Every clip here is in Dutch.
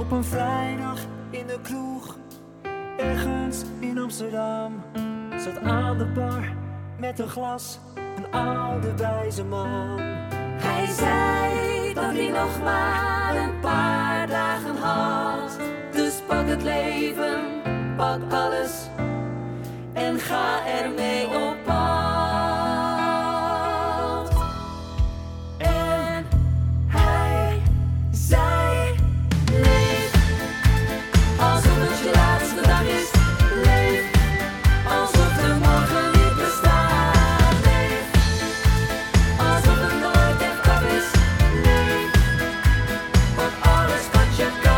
Op een vrijdag in de kroeg, ergens in Amsterdam, zat aan de bar met een glas een oude wijze man. Hij zei dat hij nog maar een paar dagen had. Dus pak het leven, pak alles en ga ermee op pad. En hij zei: leef alsof het je laatste dag is. Leef alsof de morgen niet bestaat. Leef alsof het nooit echt af is. Leef, pak alles wat je kan.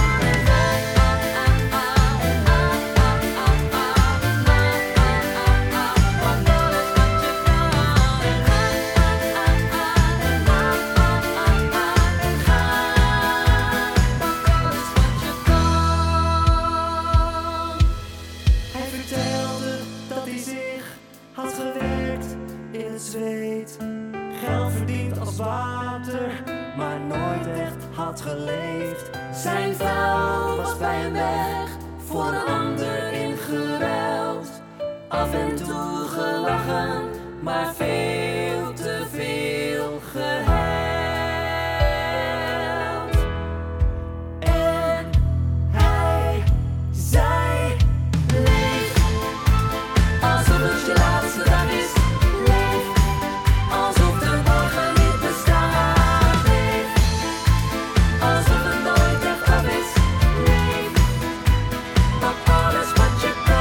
Hij vertelde dat hij zich had gewerkt in het zweet, geld verdiend als water, maar nooit echt had geleefd. Zijn vrouw was bij hem weg, voor een ander ingeruild. Af en toe gelachen, maar veel te veel gehuild. En hij zei: leef alsof het je laatste dag is. Leef alsof de morgen niet bestaat. Leef alsof het nooit echt af is. Leef, pak alles wat je kan.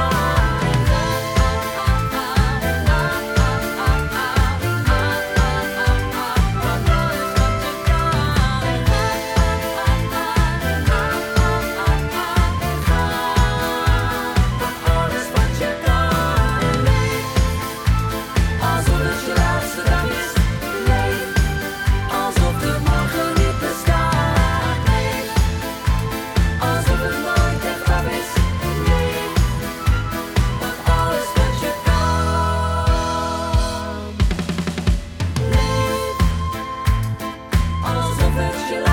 Alsof het je laatste dag is. Leef alsof de morgen niet bestaat. Leef alsof het nooit echt af is. Leef, pak alles wat je kan. Leef alsof het je